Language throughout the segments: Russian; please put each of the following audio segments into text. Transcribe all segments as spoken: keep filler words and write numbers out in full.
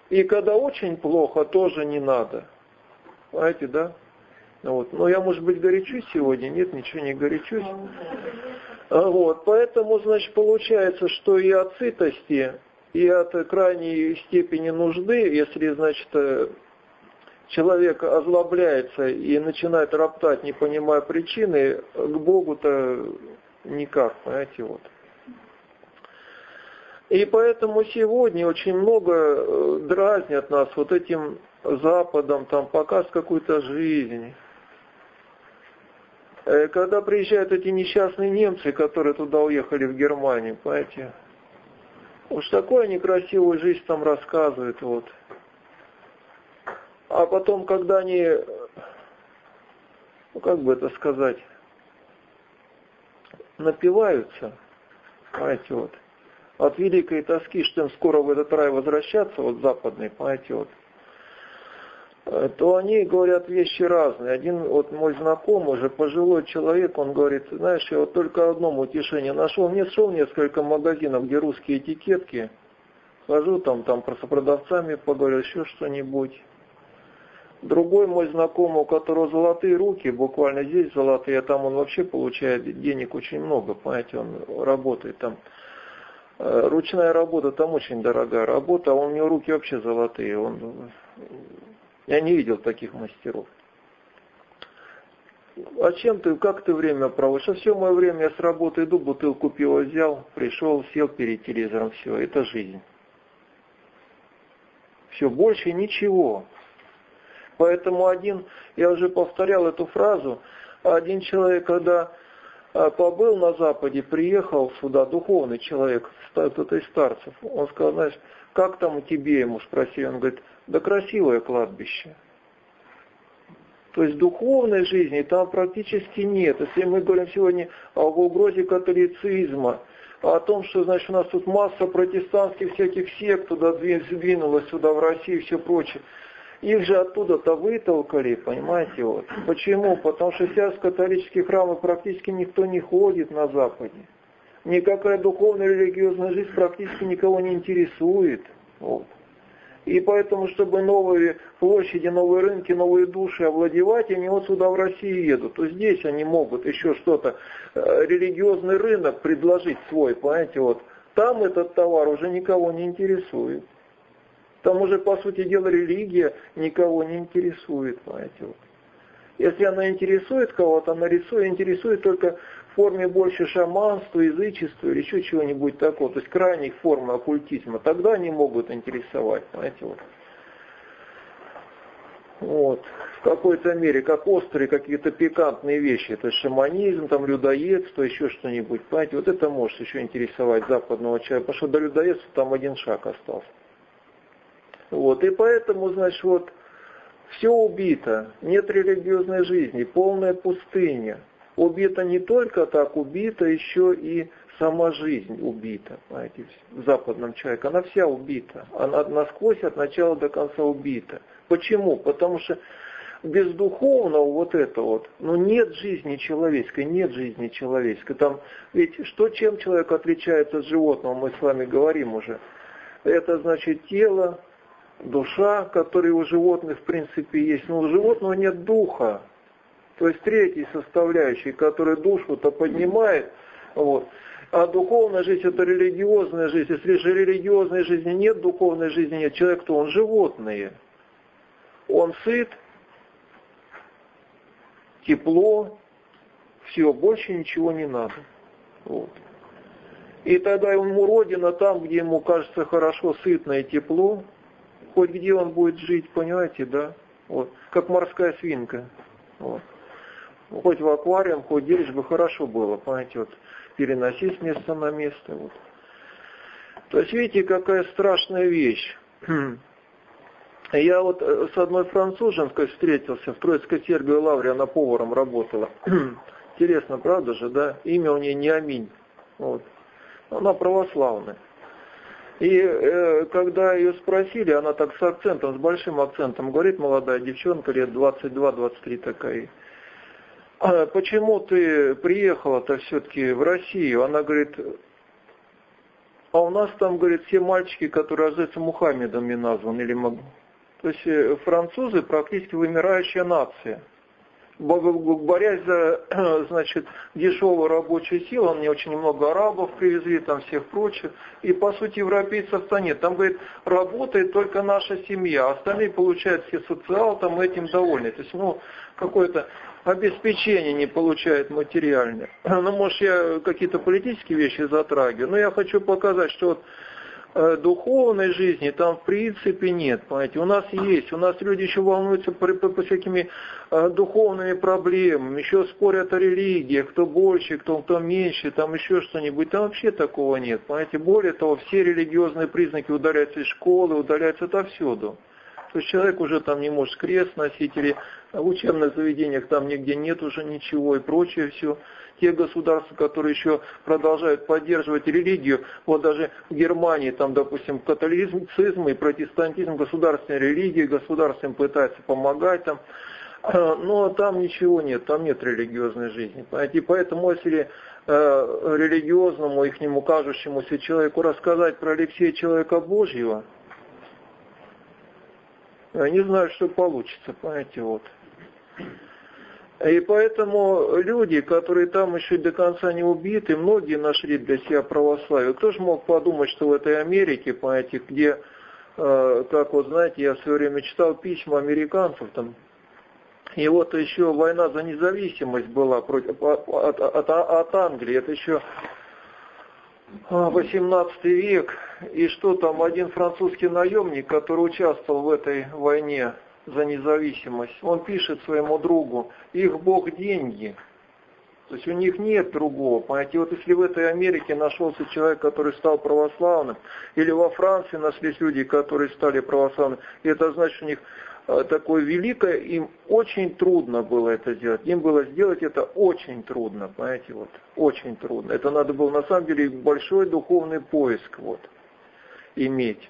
И когда очень плохо, тоже не надо. Понимаете, да? Вот. Но я, может быть, горячусь сегодня? Нет, ничего не горячусь. Вот. Поэтому, значит, получается, что и от сытости, и от крайней степени нужды, если, значит, человек озлобляется и начинает роптать, не понимая причины, к Богу-то никак, понимаете, вот. И поэтому сегодня очень много дразнят нас вот этим Западом, там, показ какой-то жизни. Когда приезжают эти несчастные немцы, которые туда уехали в Германию, понимаете, уж такую они красивую жизнь там рассказывают, вот. А потом, когда они, ну как бы это сказать, напиваются, понимаете, вот, от великой тоски, что им скоро в этот рай возвращаться, вот западный, понимаете, вот, то они говорят вещи разные. Один вот мой знакомый, уже пожилой человек, он говорит, знаешь, я вот только одном утешение нашел. Не шел несколько магазинов, где русские этикетки. Хожу там, там с продавцами поговорю, еще что-нибудь. Другой мой знакомый, у которого золотые руки, буквально здесь золотые, а там он вообще получает денег очень много, понимаете, он работает там. Ручная работа там очень дорогая работа, а у него руки вообще золотые. Он... Я не видел таких мастеров. А чем ты, как ты время проводишь? А все мое время я с работы иду, бутылку пива взял, пришел, сел перед телевизором, все, это жизнь. Все, больше ничего. Поэтому один, я уже повторял эту фразу, один человек, когда побыл на Западе, приехал сюда, духовный человек, кто-то из старцев, он сказал, знаешь, как там у тебе, ему спросили, он говорит, да красивое кладбище. То есть духовной жизни там практически нет. Если мы говорим сегодня об угрозе католицизма, о том, что, значит, у нас тут масса протестантских всяких сект туда двинулась, сюда в Россию и все прочее, их же оттуда-то вытолкали, понимаете, вот. Почему? Потому что сейчас в католические храмы практически никто не ходит на Западе. Никакая духовная религиозная жизнь практически никого не интересует. Вот. И поэтому, чтобы новые площади, новые рынки, новые души овладевать, они вот сюда в Россию едут. То здесь они могут еще что-то, религиозный рынок предложить свой, понимаете, вот. Там этот товар уже никого не интересует. Там уже, по сути дела, религия никого не интересует, понимаете, вот. Если она интересует кого-то, она рисует, интересует только в форме больше шаманства, язычества или еще чего-нибудь такого, то есть крайних форм оккультизма, тогда они могут интересовать, понимаете, вот. Вот. В какой-то мере, как острые какие-то пикантные вещи, то есть шаманизм, там, людоедство, еще что-нибудь, понимаете, вот это может еще интересовать западного человека, потому что до людоедства там один шаг остался. Вот, и поэтому, значит, вот, все убито, нет религиозной жизни, полная пустыня. Убита не только так, убита еще и сама жизнь убита, понимаете, в западном человеке. Она вся убита, она насквозь от начала до конца убита. Почему? Потому что без духовного вот этого вот, ну нет жизни человеческой, нет жизни человеческой. Там, ведь что, чем человек отличается от животного, мы с вами говорим уже. Это значит тело, душа, которая у животных в принципе есть, но у животного нет духа. То есть третьей составляющей, которая душу-то поднимает, вот. А духовная жизнь это религиозная жизнь. Если же религиозной жизни нет, духовной жизни нет, человек-то он животное. Он сыт, тепло, все, больше ничего не надо. Вот. И тогда ему родина там, где ему кажется хорошо, сытно и тепло, хоть где он будет жить, понимаете, да? Вот. Как морская свинка. Вот. Хоть в аквариум, хоть где, лишь бы хорошо было, понимаете, вот. Переносить с места на место. Вот. То есть, видите, какая страшная вещь. Я вот с одной француженкой встретился, в Троицкой Сергиевой Лавре, она поваром работала. Интересно, правда же, да? Имя у нее не Аминь. Вот. Она православная. И э, когда ее спросили, она так с акцентом, с большим акцентом говорит, молодая девчонка, лет двадцать два двадцать три такая. А почему ты приехала-то все-таки в Россию? Она говорит, а у нас там, говорит, все мальчики, которые рождаются Мухаммедами названы. Или... То есть французы практически вымирающая нация. Борясь за, значит, дешевую рабочую силу, мне очень много арабов привезли, там всех прочих, и по сути европейцев-то нет. Там, говорит, работает только наша семья, остальные получают все социал, там этим довольны. То есть, ну, какое-то обеспечение не получает материальное. Ну, может, я какие-то политические вещи затрагиваю, но я хочу показать, что вот духовной жизни там в принципе нет, понимаете. У нас есть, у нас люди еще волнуются по, по, по всякими э, духовными проблемами, еще спорят о религии, кто больше, кто, кто меньше, там еще что-нибудь. Там вообще такого нет, понимаете. Более того, все религиозные признаки удаляются из школы, удаляются отовсюду. То есть человек уже там не может крест носить, или в учебных заведениях там нигде нет уже ничего и прочее все. Те государства, которые еще продолжают поддерживать религию, вот даже в Германии, там, допустим, католицизм и протестантизм, государственная религия, государство им пытается помогать, там, но там ничего нет, там нет религиозной жизни. Понимаете? И поэтому, если э, религиозному, ихнему кажущемуся человеку рассказать про Алексея Человека Божьего, я не знаю, что получится, понимаете, вот. И поэтому люди, которые там еще до конца не убиты, многие нашли для себя православие. Кто же мог подумать, что в этой Америке, понимаете, где, э, как вот знаете, я в свое время читал письма американцев, там, и вот еще война за независимость была против, от, от, от Англии, это еще восемнадцатый век, и что там, один французский наемник, который участвовал в этой войне за независимость, он пишет своему другу: их Бог деньги. То есть у них нет другого. Понимаете, вот если в этой Америке нашелся человек, который стал православным, или во Франции нашлись люди, которые стали православными, и это значит, у них такое великое, им очень трудно было это сделать. Им было сделать это очень трудно, понимаете, вот, очень трудно. Это надо было на самом деле большой духовный поиск вот, иметь.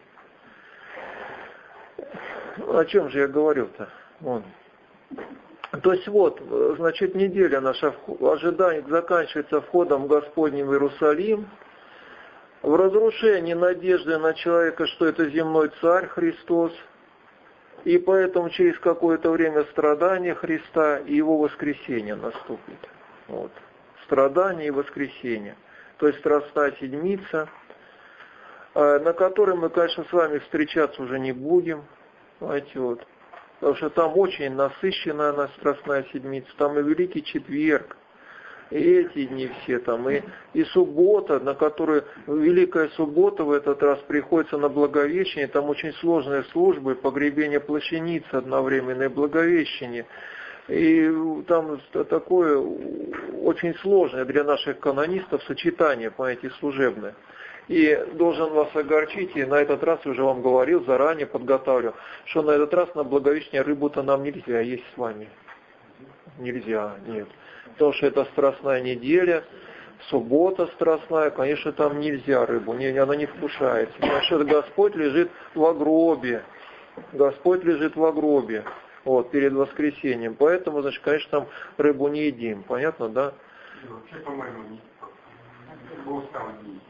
О чем же я говорил-то? Вон. То есть вот, значит, неделя наша ожидание заканчивается входом Господним в Иерусалим, в разрушении надежды на человека, что это земной царь Христос, и поэтому через какое-то время страдания Христа и Его воскресение наступит. Вот. Страдание и воскресение. То есть Страстная Седмица, на которой мы, конечно, с вами встречаться уже не будем. Знаете, вот. Потому что там очень насыщенная она Страстная Седмица, там и Великий Четверг, и эти дни все там, и, и суббота, на которую, Великая Суббота в этот раз приходится на Благовещение, там очень сложные службы, погребение плащаницы одновременное, Благовещение. И там такое очень сложное для наших канонистов сочетание, понимаете, служебное. И должен вас огорчить, и на этот раз уже вам говорил, заранее подготавливал, что на этот раз на Благовещение рыбу-то нам нельзя есть с вами. Нельзя, нет. Потому что это Страстная неделя, суббота страстная, конечно, там нельзя рыбу, не, она не вкушается. Потому что Господь лежит во гробе. Господь лежит во гробе. Вот, перед воскресением. Поэтому, значит, конечно, там рыбу не едим. Понятно, да? Вообще, по-моему, не по уставу не есть.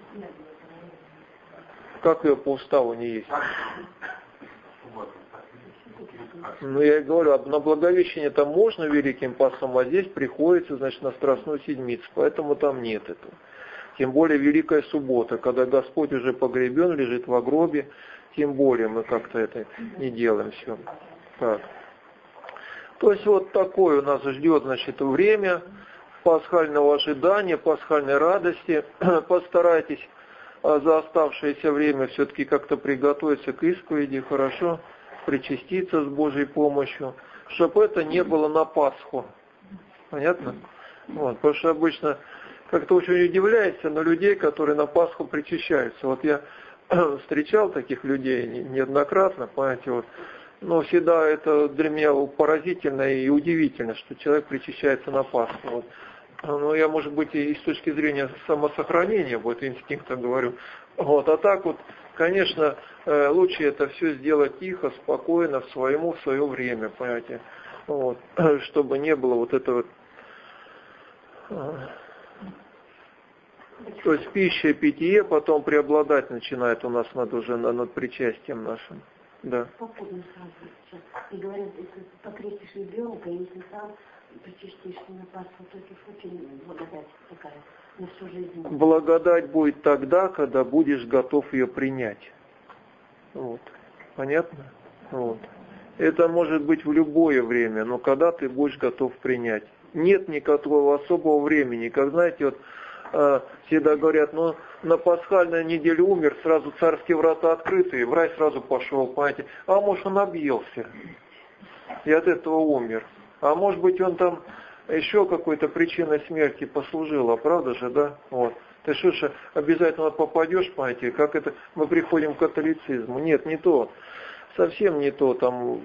Как ее по уставу не есть? Ну, я и говорю, на Благовещение там можно великим постом, а здесь приходится, значит, на Страстную Седмицу, поэтому там нет этого. Тем более Великая Суббота, когда Господь уже погребен, лежит во гробе, тем более мы как-то это не делаем все. Так. То есть вот такое у нас ждет, значит, время пасхального ожидания, пасхальной радости. Постарайтесь за оставшееся время все-таки как-то приготовиться к исповеди, хорошо, причаститься с Божьей помощью, чтобы это не было на Пасху. Понятно? Вот, потому что обычно как-то очень удивляешься на людей, которые на Пасху причащаются. Вот я встречал таких людей неоднократно, понимаете, вот. Но всегда это для меня поразительно и удивительно, что человек причащается на Пасху. Вот. Но я, может быть, и с точки зрения самосохранения, вот инстинкта говорю. Вот. А так вот, конечно, лучше это все сделать тихо, спокойно, в своему, в свое время, понимаете. Вот. Чтобы не было вот этого То есть пища и питье потом преобладать начинает у нас над уже над причастием нашим. Да. Попутно сразу сейчас. И говорят, если покрестишь ребенка, если сам причастишься на Пасху, то это очень благодать такая на всю жизнь. Благодать будет тогда, когда будешь готов ее принять. Вот. Понятно? Вот. Это может быть в любое время, но когда ты будешь готов принять. Нет никакого особого времени. Как знаете, вот э, всегда говорят, ну на пасхальной неделе умер, сразу царские врата открыты, и в рай сразу пошел, понимаете. А может он объелся и от этого умер. А может быть он там еще какой-то причиной смерти послужила, правда же, да? Вот. Ты что же обязательно попадешь, понимаете, как это мы приходим к католицизму. Нет, не то. Совсем не то. Там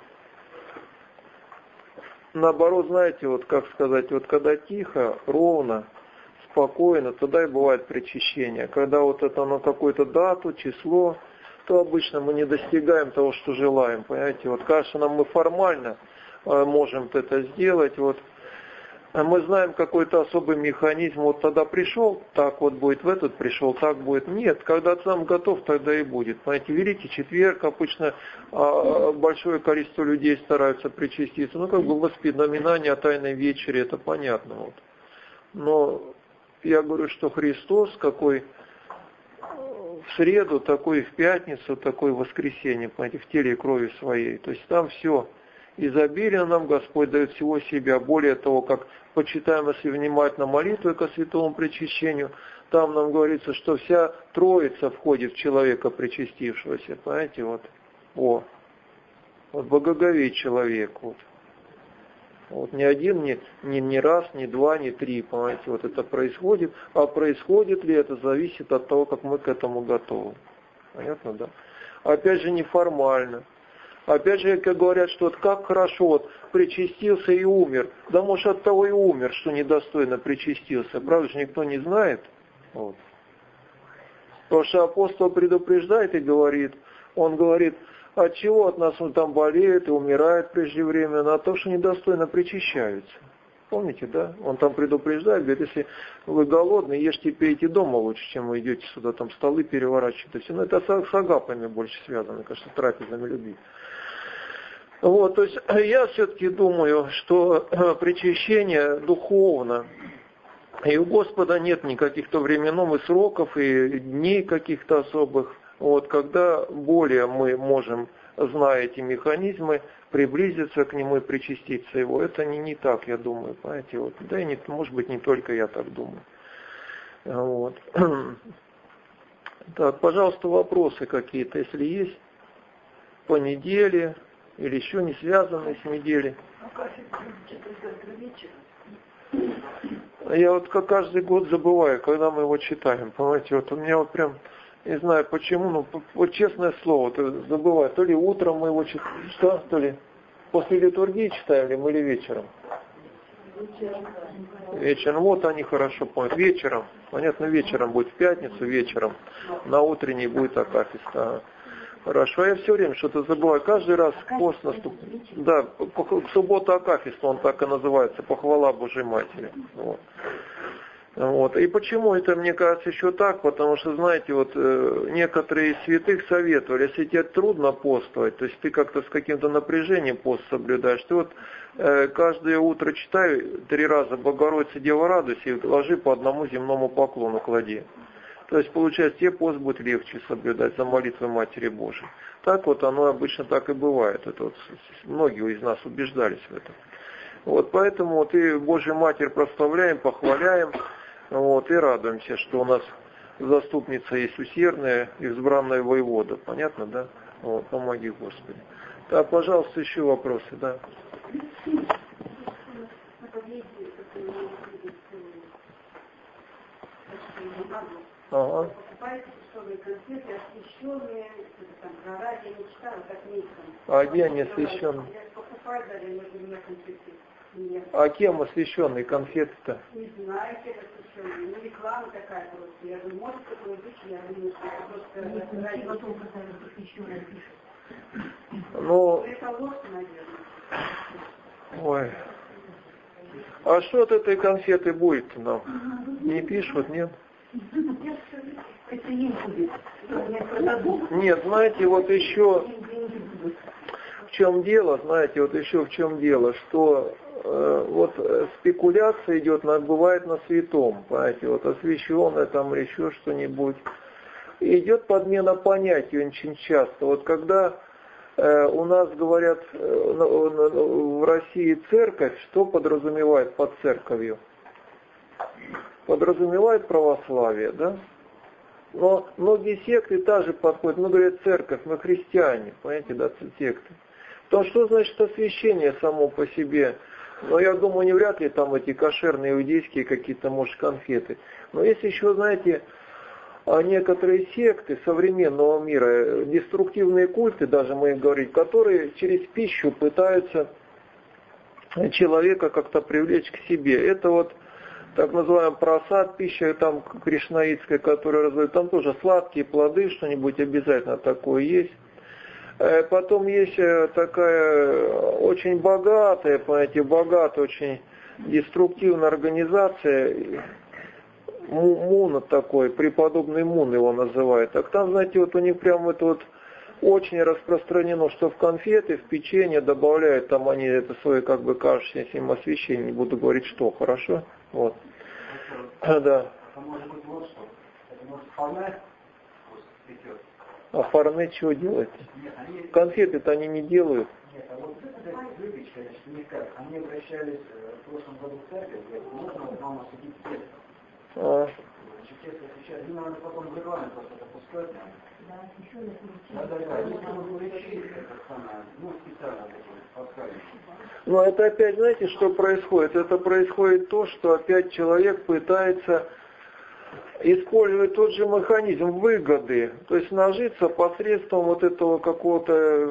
наоборот, знаете, вот как сказать, вот когда тихо, ровно, спокойно, тогда и бывает причащение. Когда вот это на какую-то дату, число, то обычно мы не достигаем того, что желаем. Понимаете, вот кажется нам мы формально можем это сделать, вот. А мы знаем какой-то особый механизм, вот тогда пришел, так вот будет, в этот пришел, так будет. Нет, когда сам готов, тогда и будет. Понимаете, Великий Четверг, обычно а, большое количество людей стараются причаститься. Ну, как бы воспоминание о Тайной Вечере, это понятно. Вот. Но я говорю, что Христос, какой в среду, такой в пятницу, такой в воскресенье, понимаете, в теле и крови своей. То есть там все изобилие нам Господь дает всего себя. Более того, как почитаем, если внимательно молитву ко святому причащению, там нам говорится, что вся Троица входит в человека причастившегося. Понимаете, вот. О, вот благоговей человек. Вот. Вот ни один, ни, ни, ни раз, ни два, ни три, понимаете, вот это происходит. А происходит ли это, зависит от того, как мы к этому готовы. Понятно, да? Опять же, неформально. Опять же, как говорят, что вот как хорошо, вот причастился и умер. Да может от того и умер, что недостойно причастился. Правда же никто не знает. Вот. Потому что апостол предупреждает и говорит, он говорит, от чего от нас он там болеет и умирает преждевременно, от того, что недостойно причащаются. Помните, да? Он там предупреждает, говорит, если вы голодны, ешьте, пейте дома лучше, чем вы идете сюда, там столы переворачиваете. Но это с агапами больше связано, конечно, трапезами любви. Вот, то есть я все-таки думаю, что причащение духовно, и у Господа нет никаких-то временных сроков и дней каких-то особых. Вот, когда более мы можем, зная эти механизмы, приблизиться к Нему и причаститься Его. Это не, не так, я думаю, понимаете. Вот. Да и не, может быть, не только я так думаю. Вот. Так, пожалуйста, вопросы какие-то, если есть, по неделе или еще не связанные с неделей. Я вот как каждый год забываю, когда мы его читаем. Понимаете, вот у меня вот прям, не знаю почему, но вот честное слово, то забываю. То ли утром мы его читаем, что, то ли после литургии читаем ли мы или вечером? Вечером. Вечером. Вот они хорошо помнят. Вечером. Понятно, вечером будет в пятницу, вечером. На утренней будет акафист. Хорошо, я все время что-то забываю. Каждый раз пост наступает. Да, суббота акафист, он так и называется, похвала Божьей Матери. Вот. Вот. И почему это, мне кажется, еще так? Потому что, знаете, вот э, некоторые из святых советовали, если тебе трудно постовать, то есть ты как-то с каким-то напряжением пост соблюдаешь, ты вот э, каждое утро читай три раза Богородица, Дева радуйся, и ложи по одному земному поклону клади. То есть, получается, тебе пост будет легче соблюдать за молитвой Матери Божией. Так вот оно обычно так и бывает. Это вот многие из нас убеждались в этом. Вот поэтому вот и Божью Матерь прославляем, похваляем, вот, и радуемся, что у нас заступница есть усердная, избранная воевода. Понятно, да? Вот, помоги, Господи. Так, пожалуйста, еще вопросы, да? Ага. Покупаете дешевые конфеты, освещенные, там, гора, я не читала, как микро. А где они освещенные? Я покупаю, даже между меня конфеты. Нет. А кем освещенные конфеты-то? Не знаю, кем освещенные. Ну, реклама такая просто. Я думаю, может такое быть, я думаю, что это просто ради потом освещенная пишет. Ну, это ложь, наверное. Ой. А что от этой конфеты будет нам? Не пишут, нет? Это не будет. Я продадут. Нет, знаете, вот еще в чем дело, знаете, вот еще в чем дело, что э, вот спекуляция идет, на, бывает на святом, понимаете, вот освященное там или еще что-нибудь. И идет подмена понятий очень часто. Вот когда э, у нас говорят э, на, на, в России церковь, что подразумевает под церковью? Подразумевает православие, да? Но многие секты также подходят, ну говорят церковь, мы христиане, понимаете, да, секты. То что значит освящение само по себе? Но я думаю, не вряд ли там эти кошерные иудейские какие-то, может, конфеты. Но есть еще, знаете, некоторые секты современного мира, деструктивные культы, даже мы их говорим, которые через пищу пытаются человека как-то привлечь к себе. Это вот так называемый просад, пища там кришнаитская, которая разводит, там тоже сладкие плоды, что-нибудь обязательно такое есть. Потом есть такая очень богатая, понимаете, богатая, очень деструктивная организация, Мун такой, преподобный Мун его называют. Так там, знаете, вот у них прям это вот очень распространено, что в конфеты, в печенье добавляют, там они это свое, как бы, кажущееся им освещение, не буду говорить что, хорошо? Вот. Это, да. Это может быть вот что. Это может фарне печет. А фарне чего делает? Нет, они... Конфеты-то они не делают. Нет, а вот это выпечка, значит, у них как? Они обращались в прошлом году в церковь, говорят, можно вам осветить тесто. А. Значит, тесто освещают. Ну, надо потом в рекламе просто это пускать. Да, еще на Да, да, да. Если вы будете это самое, ну, специально такое, подставить. Но это опять, знаете, что происходит? Это происходит то, что опять человек пытается использовать тот же механизм выгоды, то есть нажиться посредством вот этого какого-то,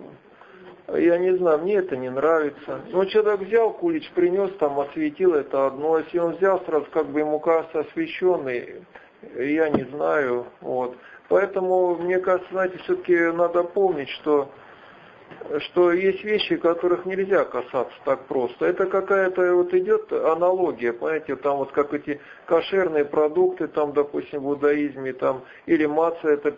я не знаю, мне это не нравится. Но человек взял кулич, принес, там осветил, это одно. Если он взял сразу, как бы ему кажется, освещенный, я не знаю, вот. Поэтому, мне кажется, знаете, все-таки надо помнить, что что есть вещи, которых нельзя касаться так просто. Это какая-то вот идет аналогия, понимаете, там вот как эти кошерные продукты, там, допустим, в иудаизме, там, или маца, это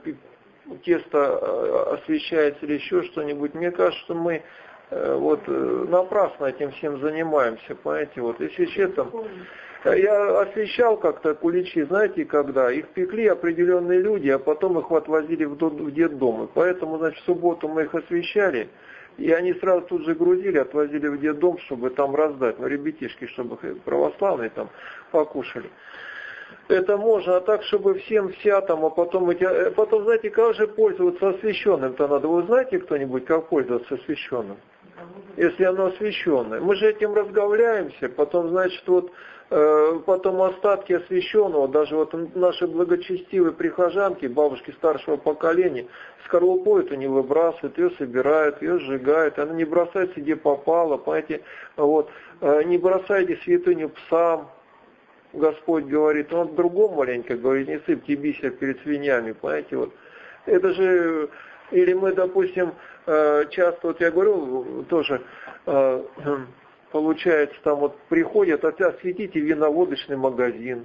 тесто освещается, или еще что-нибудь. Мне кажется, что мы вот напрасно этим всем занимаемся, понимаете, вот, если честно. Я освещал как-то куличи, знаете, когда их пекли определенные люди, а потом их отвозили в детдом. И поэтому, значит, в субботу мы их освещали, и они сразу тут же грузили, отвозили в детдом, чтобы там раздать, ну, ребятишки, чтобы их православные там покушали. Это можно, а так, чтобы всем вся там, а потом эти... Потом, знаете, как же пользоваться освещенным-то надо? Вы знаете кто-нибудь, как пользоваться освещенным? Если оно освещенное. Мы же этим разговляемся, потом, значит, вот потом остатки освященного, даже вот наши благочестивые прихожанки, бабушки старшего поколения, скорлупу эту не выбрасывают, ее собирают, ее сжигают, она не бросается где попало, понимаете, вот, не бросайте святыню псам, Господь говорит, он другому маленько говорит, не сыпьте бисер перед свиньями, понимаете, вот, это же, или мы, допустим, часто, вот я говорю, тоже, получается, там вот приходят, осветите виноводочный магазин.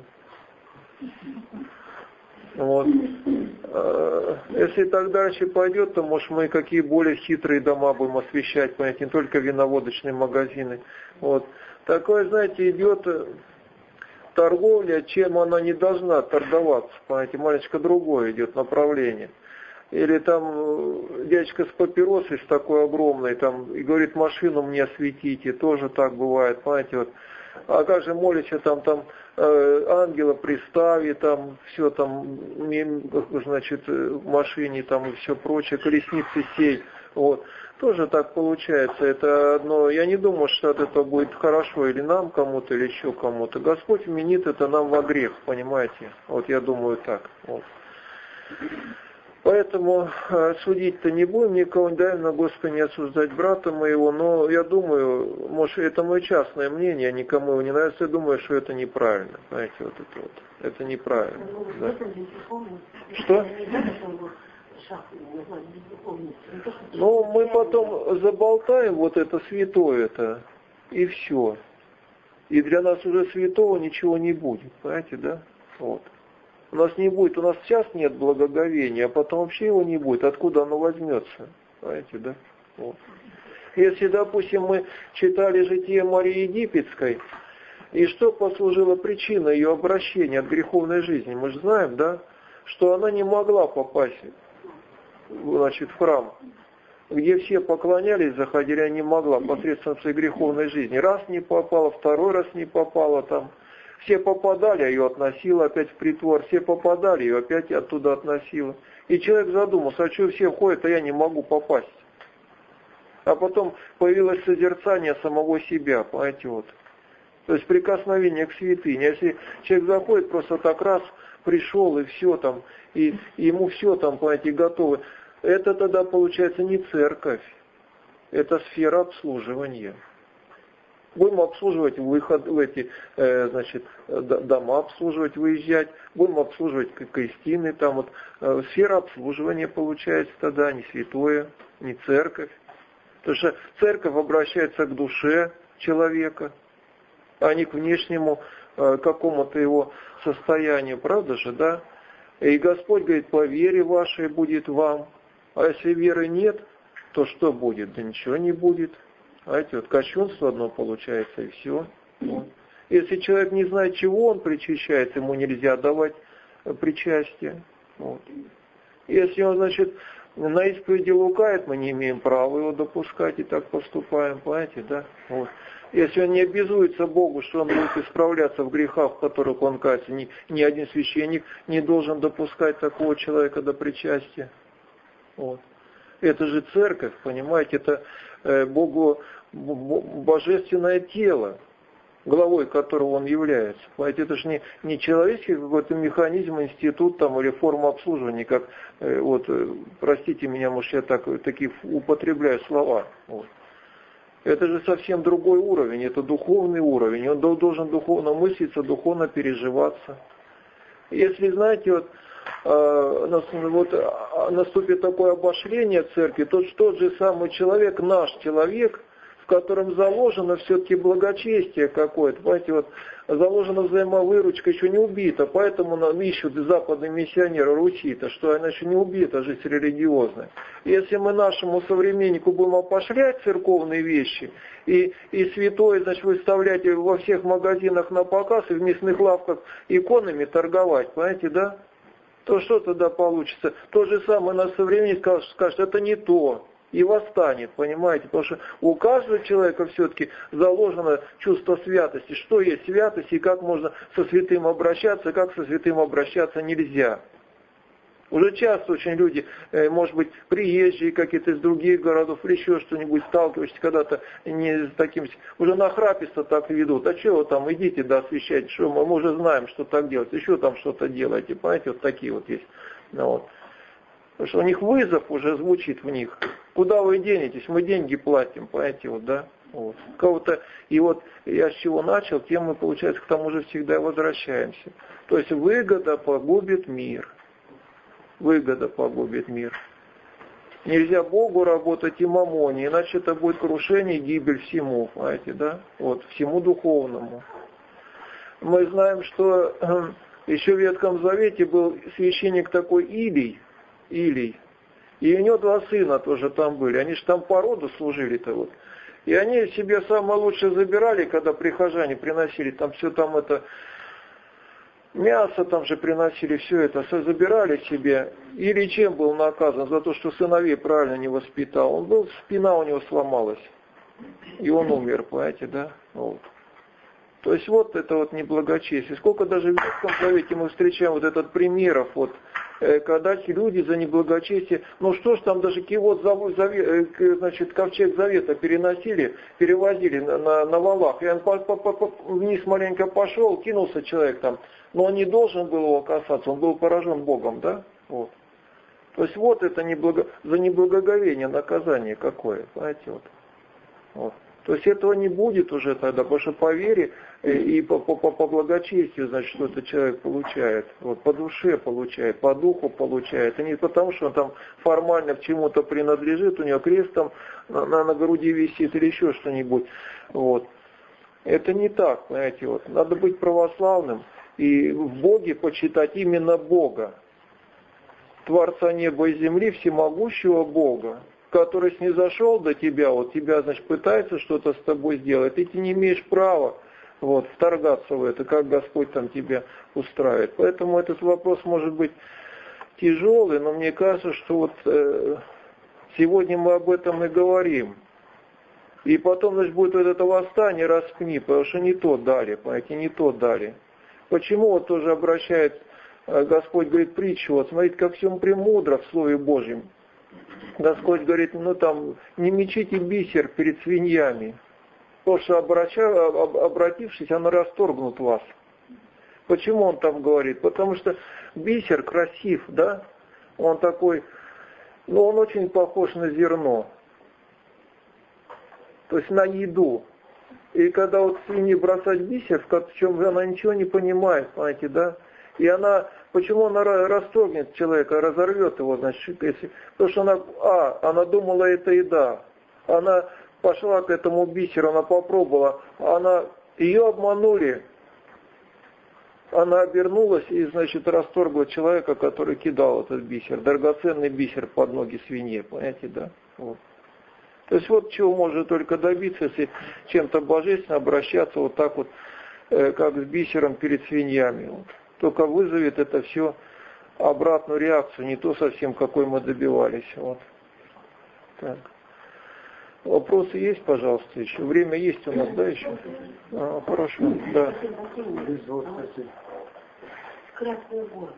Вот. Если так дальше пойдет, то, может, мы какие более хитрые дома будем освещать, понимаете, не только виноводочные магазины. Вот. Такое, знаете, идет торговля, чем она не должна торговаться, понимаете, маленечко другое идет направление. Или там дядечка с папиросой, с такой огромной, там, и говорит, машину мне осветите, тоже так бывает, понимаете, вот. А как же молится, там, там, э, ангела пристави, там, все там, значит, в машине, там, и все прочее, колесницы сей, вот. Тоже так получается, это одно, я не думаю, что от этого будет хорошо или нам кому-то, или еще кому-то. Господь вменит это нам во грех, понимаете, вот я думаю так, вот. Поэтому э, судить-то не будем никого, не дай на Господи не осуждать брата моего, но я думаю, может, это мое частное мнение, никому его не нравится, я думаю, что это неправильно, знаете, вот это вот, это неправильно. Да. Что? Ну, мы потом заболтаем вот это святое-то, и все. И для нас уже святого ничего не будет, понимаете, да? Вот. У нас не будет, у нас сейчас нет благоговения, а потом вообще его не будет. Откуда оно возьмется? Понимаете, да? Вот. Если, допустим, мы читали житие Марии Египетской, и что послужило причиной ее обращения от греховной жизни? Мы же знаем, да, что она не могла попасть, значит, в храм, где все поклонялись, заходили, она не могла посредством своей греховной жизни. Раз не попала, второй раз не попала там. Все попадали, а ее относило опять в притвор. Все попадали, ее опять оттуда относило. И человек задумался, а что все входят, а я не могу попасть. А потом появилось созерцание самого себя, понимаете, вот. То есть прикосновение к святыне. Если человек заходит, просто так раз пришел и все там, и, и ему все там, понимаете, готово. Это тогда получается не церковь, это сфера обслуживания. Будем обслуживать выход в эти, э, значит, дома обслуживать, выезжать, будем обслуживать крестины, там вот э, сфера обслуживания получается тогда, не святое, не церковь. Потому что церковь обращается к душе человека, а не к внешнему э, какому-то его состоянию, правда же, да? И Господь говорит, по вере вашей будет вам. А если веры нет, то что будет? Да ничего не будет. Знаете, вот кощунство одно получается, и все. Вот. Если человек не знает, чего он причащается, ему нельзя давать причастие. Вот. Если он, значит, на исповеди лукает, мы не имеем права его допускать и так поступаем, понимаете, да? Вот. Если он не обязуется Богу, что он будет исправляться в грехах, в которых он кается, ни, ни один священник не должен допускать такого человека до причастия. Вот. Это же церковь, понимаете, это э, Богу божественное тело, главой которого он является. Понимаете, это же не, не человеческий какой-то механизм, институт там, или форма обслуживания, как, э, вот, э, простите меня, может, я так, такие употребляю слова. Вот. Это же совсем другой уровень, это духовный уровень, он должен духовно мыслиться, духовно переживаться. Если, знаете, вот, вот наступит такое обошление церкви, то тот же самый человек, наш человек, в котором заложено все-таки благочестие какое-то, понимаете, вот заложена взаимовыручка, еще не убита, поэтому нам ищут западные миссионеры Руси-то, что она еще не убита, жизнь религиозная. Если мы нашему современнику будем опошлять церковные вещи и, и святое, значит, выставлять во всех магазинах на показ и в мясных лавках иконами торговать, понимаете, да? То что тогда получится? То же самое наш современник скажет, скажет, это не то, и восстанет, понимаете? Потому что у каждого человека все-таки заложено чувство святости. Что есть святость и как можно со святым обращаться, как со святым обращаться нельзя. Уже часто очень люди, может быть, приезжие какие-то из других городов или еще что-нибудь, сталкиваешься когда-то не с таким, уже нахраписто так ведут. А что вы там, идите, да, освящайте, что мы, мы уже знаем, что так делать, еще там что-то делаете, понимаете, вот такие вот есть. Ну, вот. Потому что у них вызов уже звучит в них. Куда вы денетесь? Мы деньги платим, понимаете, вот, да. Вот. Кого-то, и вот я с чего начал, тем мы, получается, к тому же всегда возвращаемся. То есть выгода погубит мир. Выгода погубит мир. Нельзя Богу работать и мамоне, иначе это будет крушение и гибель всему, понимаете, да? Вот, всему духовному. Мы знаем, что э, еще в Ветхом Завете был священник такой Илий, Илий, и у него два сына тоже там были, они же там по роду служили-то вот. И они себе самое лучшее забирали, когда прихожане приносили, там все там это... Мясо там же приносили, все это забирали себе. Или чем был наказан? За то, что сыновей правильно не воспитал. Он был, спина у него сломалась. И он умер, понимаете, да? Вот. То есть вот это вот неблагочестие. Сколько даже в Ветхом Завете мы встречаем вот этот примеров, вот, когда люди за неблагочестие, ну что ж там даже кивот, значит, ковчег завета переносили, перевозили на, на, на валах, и он по, по, по, вниз маленько пошел, кинулся человек там, но он не должен был его касаться, он был поражен Богом, да? Вот. То есть вот это неблаго, за неблагоговение наказание какое, понимаете, вот. Вот. То есть этого не будет уже тогда, потому что по вере и по, по, по благочестию, значит, что этот человек получает. Вот, по душе получает, по духу получает. И не потому, что он там формально к чему-то принадлежит, у него крест там на, на, на груди висит или еще что-нибудь. Вот. Это не так, понимаете. Вот. Надо быть православным и в Боге почитать именно Бога, Творца неба и земли, всемогущего Бога, который снизошел до тебя, вот тебя, значит, пытается что-то с тобой сделать, и ты не имеешь права вот, вторгаться в это, как Господь там тебя устраивает. Поэтому этот вопрос может быть тяжелый, но мне кажется, что вот э, сегодня мы об этом и говорим. И потом, значит, будет вот это восстание, распни, потому что не то дали, понимаете, не то дали. Почему вот тоже обращает Господь, говорит, притчу, вот смотрите, как все премудро в Слове Божьем. Господь говорит, ну там, не мечите бисер перед свиньями, потому что обраща, обратившись, оно расторгнут вас. Почему он там говорит? Потому что бисер красив, да? Он такой, ну он очень похож на зерно. То есть на еду. И когда вот свиньи бросать бисер, в чем она ничего не понимает, понимаете, да? И она, почему она расторгнет человека, разорвет его, значит, если, потому что она, а, она думала, это еда. Она пошла к этому бисеру, она попробовала, она, ее обманули. Она обернулась и, значит, расторгла человека, который кидал этот бисер, драгоценный бисер под ноги свинье, понимаете, да? Вот. То есть вот чего можно только добиться, если чем-то божественно обращаться вот так вот, э, как с бисером перед свиньями. Вот. Только вызовет это все обратную реакцию, не то совсем, какой мы добивались. Вот. Так. Вопросы есть, пожалуйста, еще? Время есть у нас, да, еще? А, хорошо, да. Красная горка.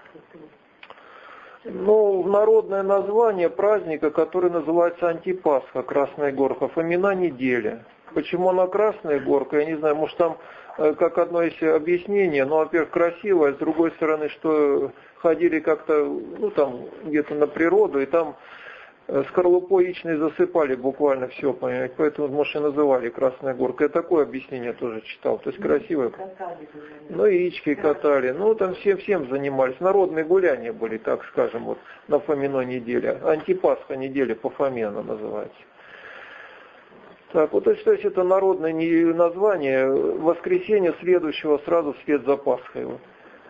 Ну, народное название праздника, который называется Антипасха, Красная Горка, Фомина неделя. Почему она Красная Горка, я не знаю, может там как одно из объяснений, но, во-первых, красивое, с другой стороны, что ходили как-то, ну, там, где-то на природу, и там скорлупой яичной засыпали буквально все, понимаете, поэтому, может, и называли Красная Горка. Я такое объяснение тоже читал, то есть красивое. Ну, яички катали, ну, там всем всем занимались. Народные гуляния были, так скажем, вот на Фоминой неделе. Антипасха неделя по Фоме она называется. Так, вот, то есть, это народное название воскресенья следующего сразу вслед за Пасхой. Вот.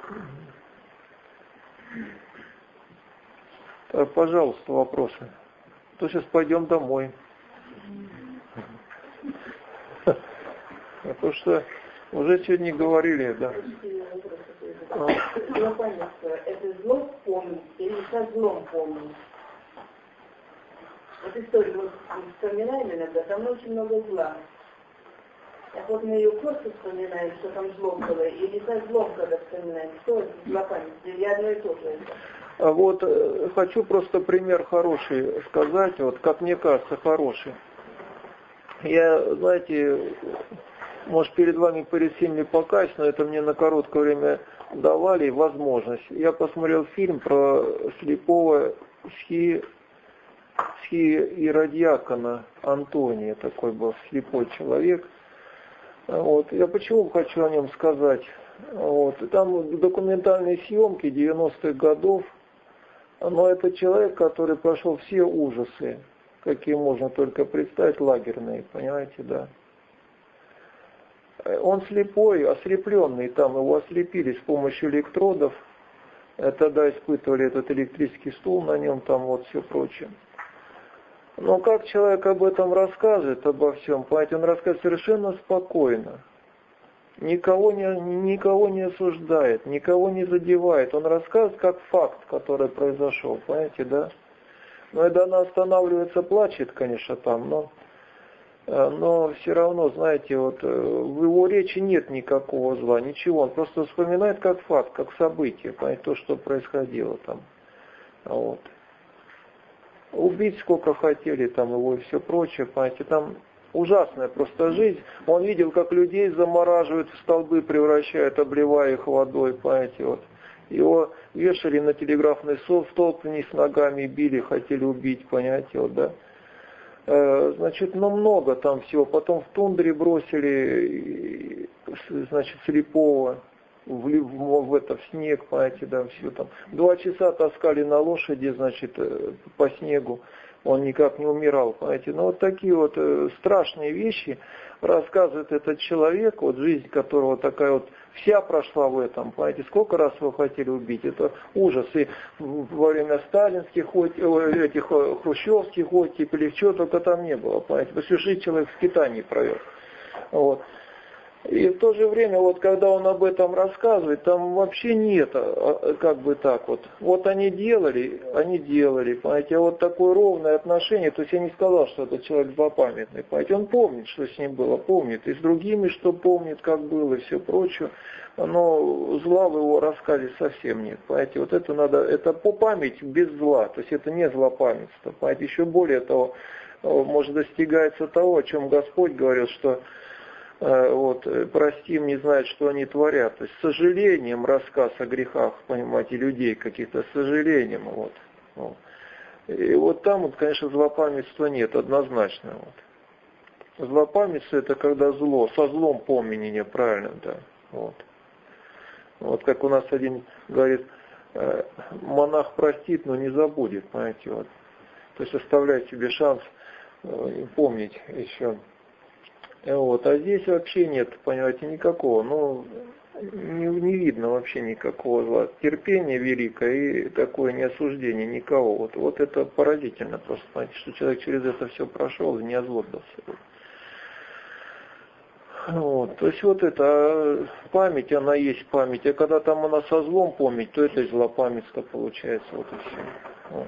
Так, пожалуйста, вопросы. То сейчас пойдем домой. Потому что уже сегодня говорили, да. Я понял, что это зло помнить или со злом помнить. Вот историю мы вспоминаем иногда, там очень много зла. Так вот мы ее просто вспоминаем, что там зло было, или со злом, когда вспоминаем, что это зло память, или одно и то же это. Вот хочу просто пример хороший сказать, вот как мне кажется, хороший. Я, знаете, может перед вами перед всем не покаюсь, но это мне на короткое время давали возможность. Я посмотрел фильм про слепого схи, схиеродиакона Антония, такой был слепой человек. Вот. Я почему хочу о нем сказать? Вот. Там документальные съемки девяностых годов. Но это человек, который прошел все ужасы, какие можно только представить, лагерные, понимаете, да. Он слепой, ослепленный, там его ослепили с помощью электродов. Тогда испытывали этот электрический стул на нем, там вот все прочее. Но как человек об этом рассказывает, обо всем, понимаете, он рассказывает совершенно спокойно. Никого не, никого не осуждает, никого не задевает. Он рассказывает как факт, который произошел, понимаете, да? Но когда она останавливается, плачет, конечно, там, но, но все равно, знаете, вот в его речи нет никакого зла, ничего. Он просто вспоминает как факт, как событие, понимаете, то, что происходило там. Вот. Убить сколько хотели там его и все прочее, понимаете, там ужасная просто жизнь. Он видел, как людей замораживают, в столбы превращают, обливая их водой, понимаете, вот. Его вешали на телеграфный столб вниз ногами, били, хотели убить, понимаете, вот, да. Э, значит, ну много там всего. Потом в тундре бросили, значит, слепого в, в, в это, в снег, понимаете, да, все там. Два часа таскали на лошади, значит, по снегу. он никак не умирал, понимаете. Но вот такие вот э, страшные вещи рассказывает этот человек, вот жизнь которого такая вот вся прошла в этом, понимаете, сколько раз его хотели убить, это ужас. И во время сталинских, этих хрущевских оттепелей, чего только там не было, понимаете, всю жизнь человек в скитании провел. Вот. И в то же время, вот когда он об этом рассказывает, там вообще нет, как бы так вот. Вот они делали, они делали, понимаете, а вот такое ровное отношение, то есть я не сказал, что этот человек злопамятный, понимаете, он помнит, что с ним было, помнит, и с другими, что помнит, как было, и все прочее, но зла в его рассказе совсем нет, понимаете, вот это надо, это по памяти без зла, то есть это не злопамятство, понимаете, еще более того, может достигается того, о чем Господь говорил, что вот, простим, не знают, что они творят. То есть с сожалением рассказ о грехах, понимаете, людей каких-то, с сожалением. Вот, вот. И вот там, вот, конечно, злопамятства нет, однозначно. Вот. Злопамятство это когда зло, со злом помнение, правильно, да. Вот. Вот как у нас один говорит, монах простит, но не забудет, понимаете, вот. То есть оставляет себе шанс помнить еще. Вот. А здесь вообще нет, понимаете, никакого, ну, не, не видно вообще никакого зла. Терпение великое и такое неосуждение никого. Вот, вот это поразительно просто, понимаете, что человек через это все прошел и не озлобился. Вот. То есть вот это память, она есть память, а когда там она со злом помнить, то это злопамятство получается, вот и все. Вот.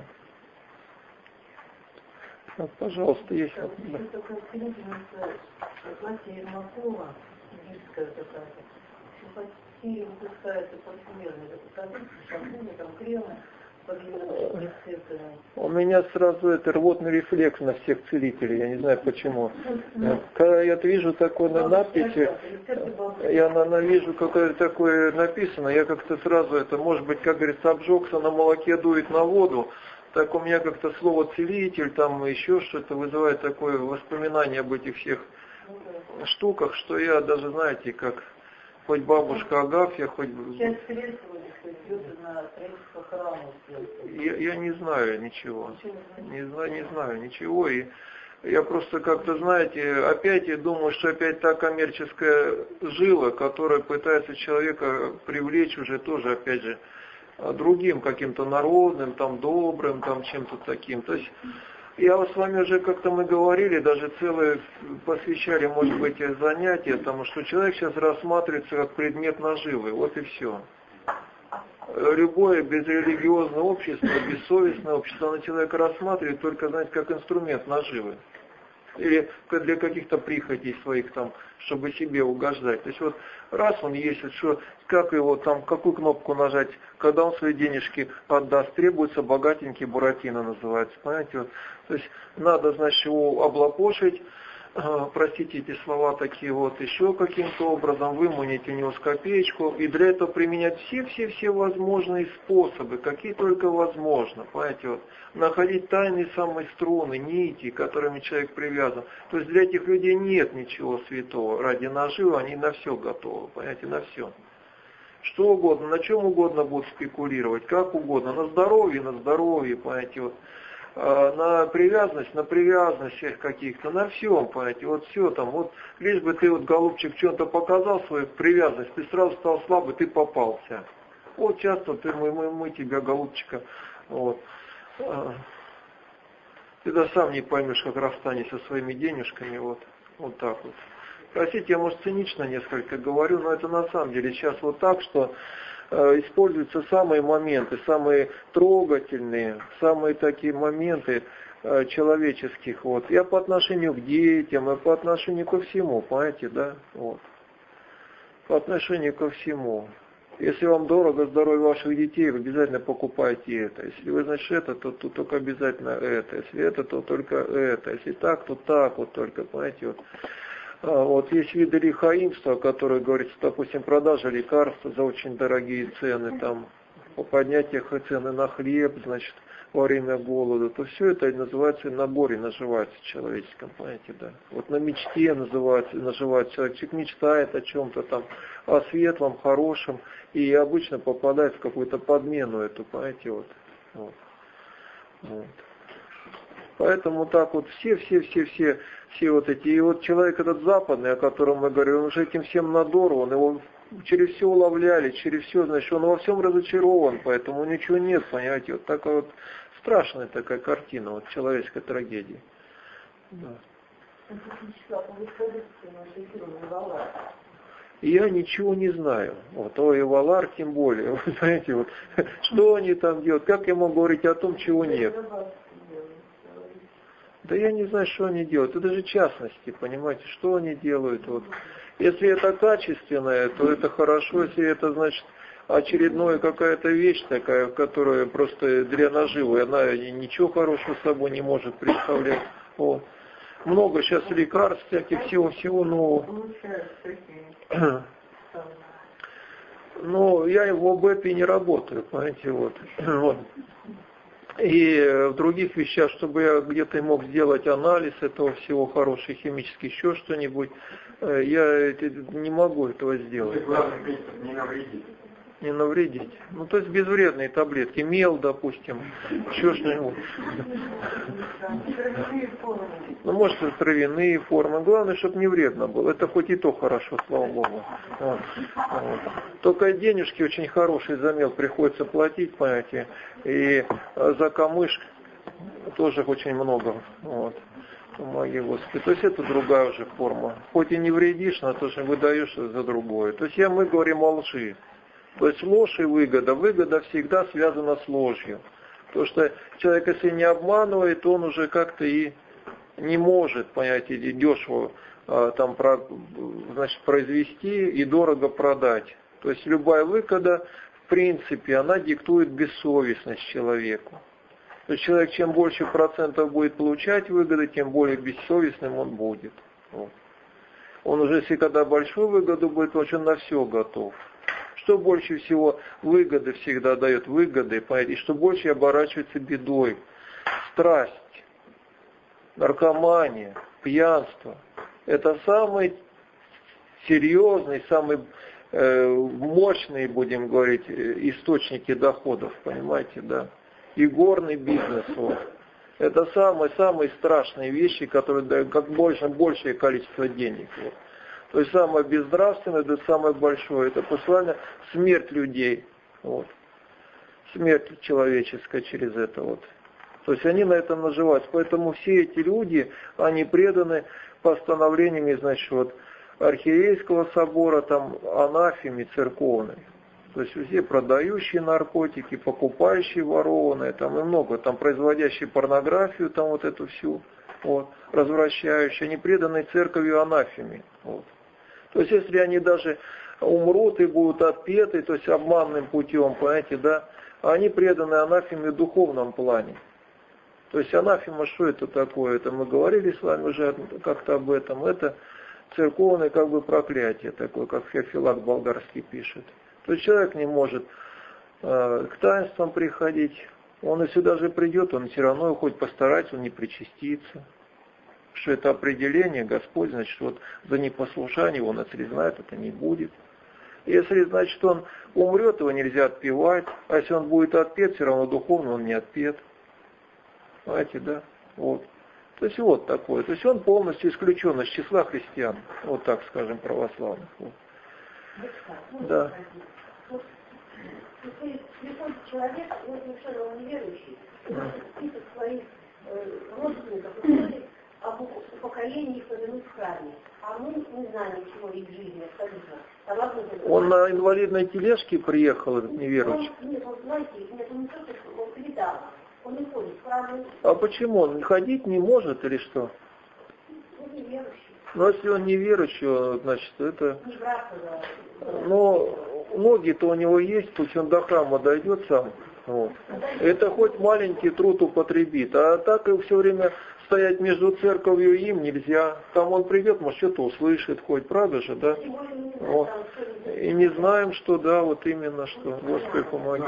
Вот, пожалуйста, есть. Еще такая удивительница платье Ермакова, сибирская такая, симпатия выпускается парфюмерная, это шампуни, там кремы, подвижные рецептами. У меня сразу это рвотный рефлекс на всех целителей, я не знаю почему. Когда я вижу такое на надписи, я на, на, вижу какое-то такое написано, я как-то сразу это, может быть, как говорится, обжегся, на молоке дует на воду. Так у меня как-то слово целитель, там еще что-то вызывает такое воспоминание об этих всех штуках, что я даже, знаете, как хоть бабушка Агафья, хоть... Сейчас идет на строительство храма. Я, я не знаю ничего. Не знаю, не знаю ничего. И я просто как-то, знаете, опять я думаю, что опять та коммерческая жила, которая пытается человека привлечь уже тоже, опять же, другим каким-то народным, там, добрым, там, чем-то таким. То есть, я вот с вами уже как-то мы говорили, даже целые посвящали, может быть, занятия, тому, что человек сейчас рассматривается как предмет наживы, вот и все. Любое безрелигиозное общество, бессовестное общество, оно человека рассматривает только, знаете, как инструмент наживы. Или для каких-то прихотей своих там, чтобы себе угождать. То есть вот раз он есть, что, как его там, какую кнопку нажать, когда он свои денежки отдаст, требуется богатенький Буратино называется, понимаете, вот. То есть надо, значит, его облапошить, э, простите эти слова такие вот, еще каким-то образом выманить у него с копеечку, и для этого применять все-все-все возможные способы, какие только возможно, понимаете, вот. Находить тайные самые струны, нити, которыми человек привязан. То есть для этих людей нет ничего святого. Ради наживы они на все готовы, понимаете, на все. Что угодно, на чем угодно будут спекулировать, как угодно. На здоровье, на здоровье, понимаете, вот. На привязанность, на привязанностях каких-то, на всем, понимаете, вот все там, вот, лишь бы ты, вот, голубчик, что-то показал свою привязанность, ты сразу стал слабый, ты попался. Вот часто ты, мы, мы, мы тебя, голубчика, вот. Ты да сам не поймешь, как расстанешься со своими денежками, вот, вот так вот. Простите, я, может, цинично несколько говорю, но это на самом деле сейчас вот так, что э, используются самые моменты, самые трогательные, самые такие моменты э, человеческих, вот. Я по отношению к детям, и по отношению ко всему, понимаете, да, вот. По отношению ко всему. Если вам дорого здоровье ваших детей, вы обязательно покупайте это. Если вы, значит, это, то, то только обязательно это. Если это, то только это. Если так, то так вот только, понимаете, вот. А, вот есть виды лихаимства, которые, говорится, допустим, продажа лекарств за очень дорогие цены, там, поднятие цены на хлеб, значит, во время голода, то все это называется, на горе наживается человеческом, понимаете, да. Вот на мечте называется, наживается человек, человек мечтает о чем-то там, о светлом, хорошем, и обычно попадает в какую-то подмену эту, понимаете, вот. Вот. Вот. Поэтому так вот все, все, все, все, все вот эти. И вот человек этот западный, о котором мы говорим, он уже этим всем надорван, его через все уловляли, через все, значит, он во всем разочарован, поэтому ничего нет, понимаете. Вот такая вот страшная такая картина, вот человеческой трагедии. Да. Я ничего не знаю. Вот, ой, и Валар тем более. Вы знаете, вот, что они там делают, как я могу говорить о том, чего нет. Да я не знаю, что они делают. Это же частности, понимаете, что они делают. Вот. Если это качественное, то это хорошо. Если это, значит, очередная какая-то вещь такая, которая просто для наживы, она ничего хорошего собой не может представлять. Вот. Много сейчас лекарств, всяких, всего-всего нового. Но я в ОБЭПе не работаю, понимаете, вот. вот. И в других вещах, чтобы я где-то мог сделать анализ этого всего, хороший химический, еще что-нибудь, я не могу этого сделать. Не навредить. Не навредить. Ну, то есть безвредные таблетки. Мел, допустим, еще что-нибудь. Ну, может, и травяные формы. Главное, чтобы не вредно было. Это хоть и то хорошо, слава Богу. Вот. Вот. Только денежки очень хорошие за мел приходится платить, понимаете. И за камыш тоже очень много. Вот. Помоги, Господи. То есть это другая уже форма. Хоть и не вредишь, но тоже выдаешь за другое. То есть я, мы говорим о лжи. То есть ложь и выгода. Выгода всегда связана с ложью. Потому что человек, если не обманывает, он уже как-то и не может, понимаете, дешево а, там, про, значит, произвести и дорого продать. То есть любая выгода, в принципе, она диктует бессовестность человеку. То есть человек, чем больше процентов будет получать выгоды, тем более бессовестным он будет. Вот. Он уже, если когда большую выгоду будет, он уже на все готов. Что больше всего выгоды всегда дает выгоды, и что больше оборачивается бедой. Страсть, наркомания, пьянство. Это самый серьезный, самый э, мощный, будем говорить, источники доходов, понимаете, да. И горный бизнес. Вот. Это самые-самые страшные вещи, которые дают как больше, большее количество денег. Вот. То есть самое безнравственное, это самое большое. Это послание смерть людей. Вот. Смерть человеческая через это. Вот. То есть они на этом наживаются. Поэтому все эти люди, они преданы постановлениями, значит, вот, архиерейского собора, там, анафеме церковной. То есть все продающие наркотики, покупающие ворованные, там и много, там производящие порнографию, там вот эту всю, вот, развращающие, они преданы церковью анафеме. Вот. То есть если они даже умрут и будут отпеты, то есть обманным путем, понимаете, да, они преданы анафеме в духовном плане. То есть анафема, что это такое? Это мы говорили с вами уже как-то об этом. Это церковное как бы проклятие такое, как Феофилак Болгарский пишет. То есть человек не может э, к таинствам приходить. Он если даже придет, он все равно хоть постарается, он не причастится. Что это определение, Господь, значит, вот за непослушание он отрезает, это не будет. Если, значит, он умрет, его нельзя отпевать, а если он будет отпет, все равно духовно он не отпет. Понимаете, да? Вот. То есть вот такое. То есть он полностью исключен из числа христиан, вот так скажем, православных. Вот. Да. Приходит человек, он совершенно он неверующий, список своих родственников, об упокоении их повернуть в храме. А мы не знаем ничего их жизни абсолютно. Он на инвалидной тележке приехал, этот неверующий? Он, нет, он, знаете, нет, он не только, он передал. Он не ходит в храм. А почему? Он ходить не может или что? Он неверующий. Ну, если он неверующий, значит, это... Не брат, но ноги-то у него есть, пусть он до храма дойдет сам. Вот. Это хоть маленький труд употребит. А так и все время стоять между церковью и им нельзя. Там он придет, может, что-то услышит хоть, правда же, да? Вот. И не знаем, что, да, вот именно что. Господи, помоги.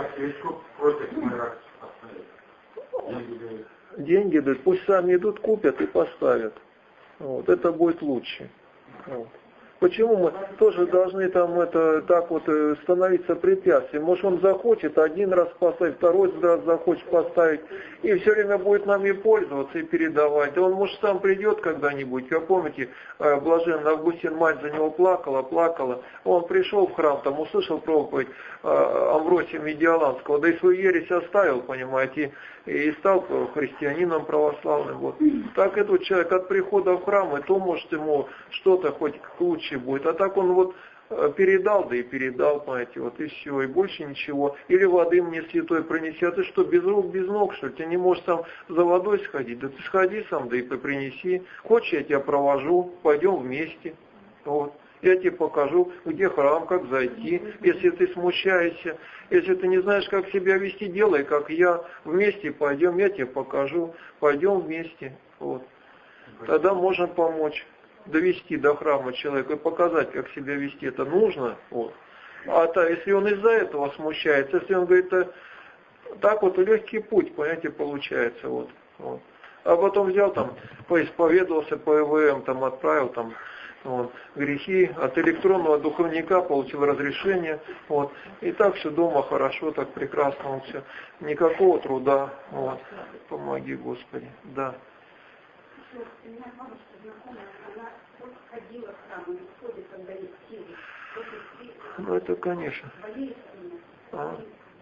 Деньги дают, пусть сами идут, купят и поставят. Вот. Это будет лучше. Вот. Почему мы тоже должны там это так вот становиться препятствием? Может, он захочет один раз поставить, второй раз захочет поставить, и все время будет нами пользоваться и передавать. Да он, может, сам придет когда-нибудь. Вы помните, блаженный Августин, мать за него плакала, плакала. Он пришел в храм, там услышал проповедь Амвросия Медиаланского, да и свою ересь оставил, понимаете, и стал христианином православным. Вот. Так этот человек от прихода в храм, и то, может, ему что-то хоть лучше будет. А так он вот передал, да и передал, понимаете, вот и все, и больше ничего. Или воды мне святой принеси, а ты что, без рук, без ног, что ли? Ты не можешь сам за водой сходить? Да ты сходи сам, да и принеси. Хочешь, я тебя провожу, пойдем вместе. Вот. Я тебе покажу, где храм, как зайти. Если ты смущаешься, если ты не знаешь, как себя вести, делай, как я. Вместе пойдем, я тебе покажу. Пойдем вместе. Вот. Тогда можем помочь довести до храма человека и показать, как себя вести. Это нужно. Вот. А то, если он из-за этого смущается, если он говорит, так вот легкий путь, понимаете, получается. Вот. Вот. А потом взял там, поисповедовался по ЭВМ, там отправил там, вот, грехи, от электронного духовника получил разрешение, вот, и так все дома хорошо, так прекрасно, вот все, никакого труда, вот, помоги, Господи, да. У меня бабушка знакомая, она только ходила в храм, и ходит, когда есть силы. Ну это конечно. Болеет сильно. А.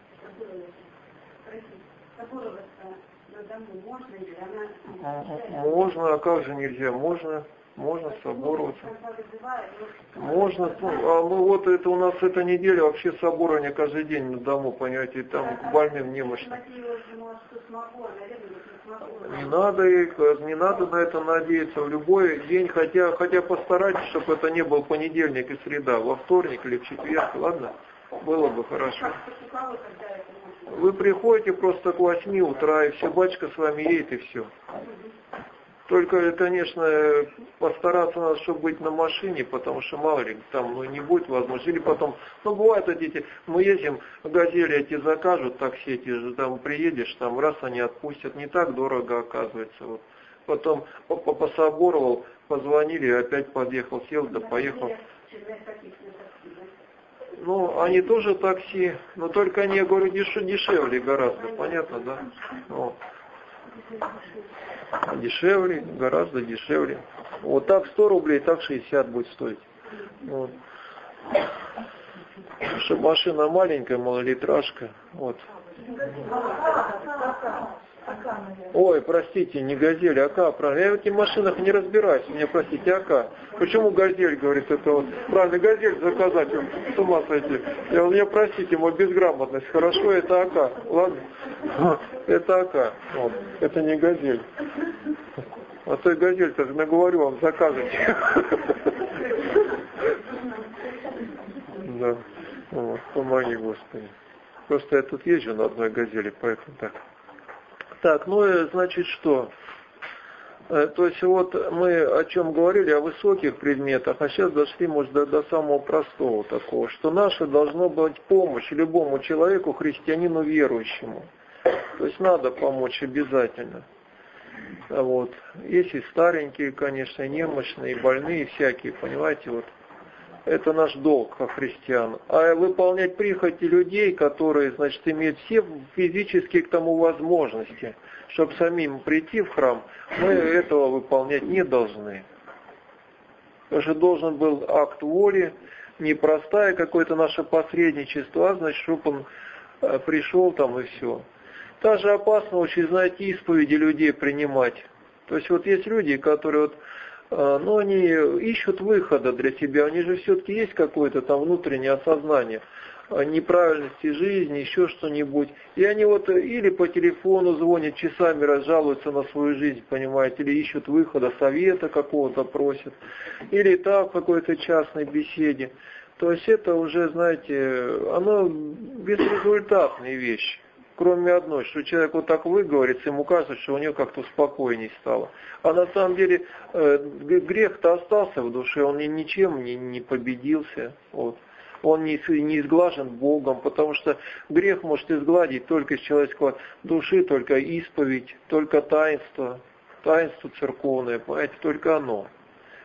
Собороваться на дому можно или она... Можно, а как же нельзя? Можно. Можно собороваться. Можно. А мы вот это у нас эта неделя вообще соборование каждый день на дому, понимаете, там к больным немощным. Не надо их, не надо на это надеяться. В любой день, хотя, хотя постарайтесь, чтобы это не был понедельник и среда, во вторник или в четверг, ладно? Было бы хорошо. Вы приходите просто к восьми утра, и все, батюшка с вами едет, и все. Только, конечно, постараться надо, чтобы быть на машине, потому что мало ли, там ну, не будет возможности. Или потом, ну бывает, эти, мы ездим, газели эти закажут, такси эти, там приедешь, там раз они отпустят, не так дорого оказывается. Вот. Потом пособоровал, позвонили, опять подъехал, сел, да поехал. Ну, они тоже такси, но только они, я говорю, деш, дешевле гораздо, понятно, да? Вот. Дешевле, гораздо дешевле. Вот так сто рублей, так шестьдесят будет стоить. Вот. Что машина маленькая, малолитражка. Вот. Ой, простите, не газель, АК, правильно. Я в этих машинах не разбираюсь, меня простите, АК. Почему газель, говорит, это вот, правильно, газель заказать, с ума сойти. Я говорю, меня простите, мой безграмотность, хорошо, это АК, ладно? Это АК, вот. Это не газель. А то и газель-то же наговорю вам, заказывайте. Да, вот, помоги, Господи. Просто я тут езжу на одной газели, поэтому так. Так, ну и значит что? То есть вот мы о чем говорили, о высоких предметах, а сейчас дошли, может, до, до самого простого такого, что наша должна быть помощь любому человеку, христианину верующему. То есть надо помочь обязательно. Вот. Есть и старенькие, конечно, и немощные, и больные всякие, понимаете, вот. Это наш долг, как христиан. А выполнять прихоти людей, которые, значит, имеют все физические к тому возможности, чтобы самим прийти в храм, мы этого выполнять не должны. Потому что должен был акт воли, непростое какое-то наше посредничество, а значит, чтобы он пришел там и все. Также опасно очень, знаете, исповеди людей принимать. То есть вот есть люди, которые вот но они ищут выхода для себя, у них же все-таки есть какое-то там внутреннее осознание неправильности жизни, еще что-нибудь. И они вот или по телефону звонят, часами разжалуются на свою жизнь, понимаете, или ищут выхода, совета какого-то просят, или так в какой-то частной беседе. То есть это уже, знаете, оно безрезультатные вещи. Кроме одной, что человек вот так выговорится, ему кажется, что у него как-то спокойней стало. А на самом деле э, грех-то остался в душе, он ничем не, не победился. Вот. Он не, не изглажен Богом, потому что грех может изгладить только из человеческой души, только исповедь, только таинство, таинство церковное, понимаете, только оно.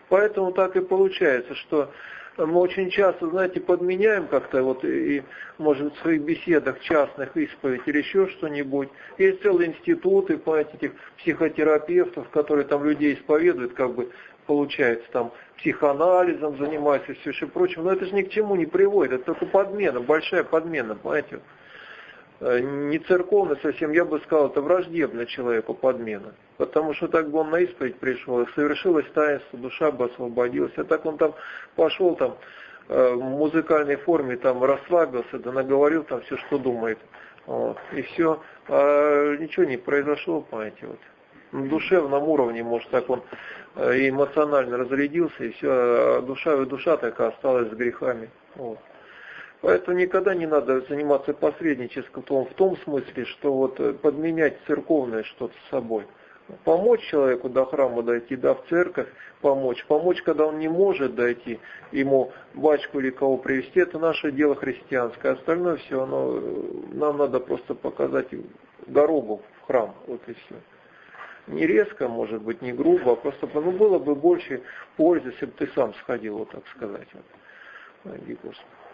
Поэтому так и получается, что мы очень часто, знаете, подменяем как-то, вот, и, может, в своих беседах частных, исповедь или еще что-нибудь. Есть целые институты, понимаете, этих психотерапевтов, которые там людей исповедуют, как бы, получается, там, психоанализом занимаются, все еще прочим. Но это же ни к чему не приводит, это только подмена, большая подмена, понимаете. Не церковно совсем, я бы сказал, это враждебно человеку подмена. Потому что так бы он на исповедь пришел, совершилось таинство, душа бы освободилась. А так он там пошел там в музыкальной форме, там расслабился, да наговорил там все, что думает. Вот, и все. А ничего не произошло, понимаете, вот. На душевном уровне, может, так он эмоционально разрядился, и все, а душа, душа такая осталась с грехами. Вот. Поэтому никогда не надо заниматься посредничеством в том смысле, что вот подменять церковное что-то с собой. Помочь человеку до храма дойти, да, в церковь помочь. Помочь, когда он не может дойти, ему батюшку или кого привести, это наше дело христианское. Остальное все, оно, нам надо просто показать дорогу в храм, вот и все. Не резко, может быть, не грубо, а просто, ну, было бы больше пользы, если бы ты сам сходил, вот так сказать. Вот. Господи.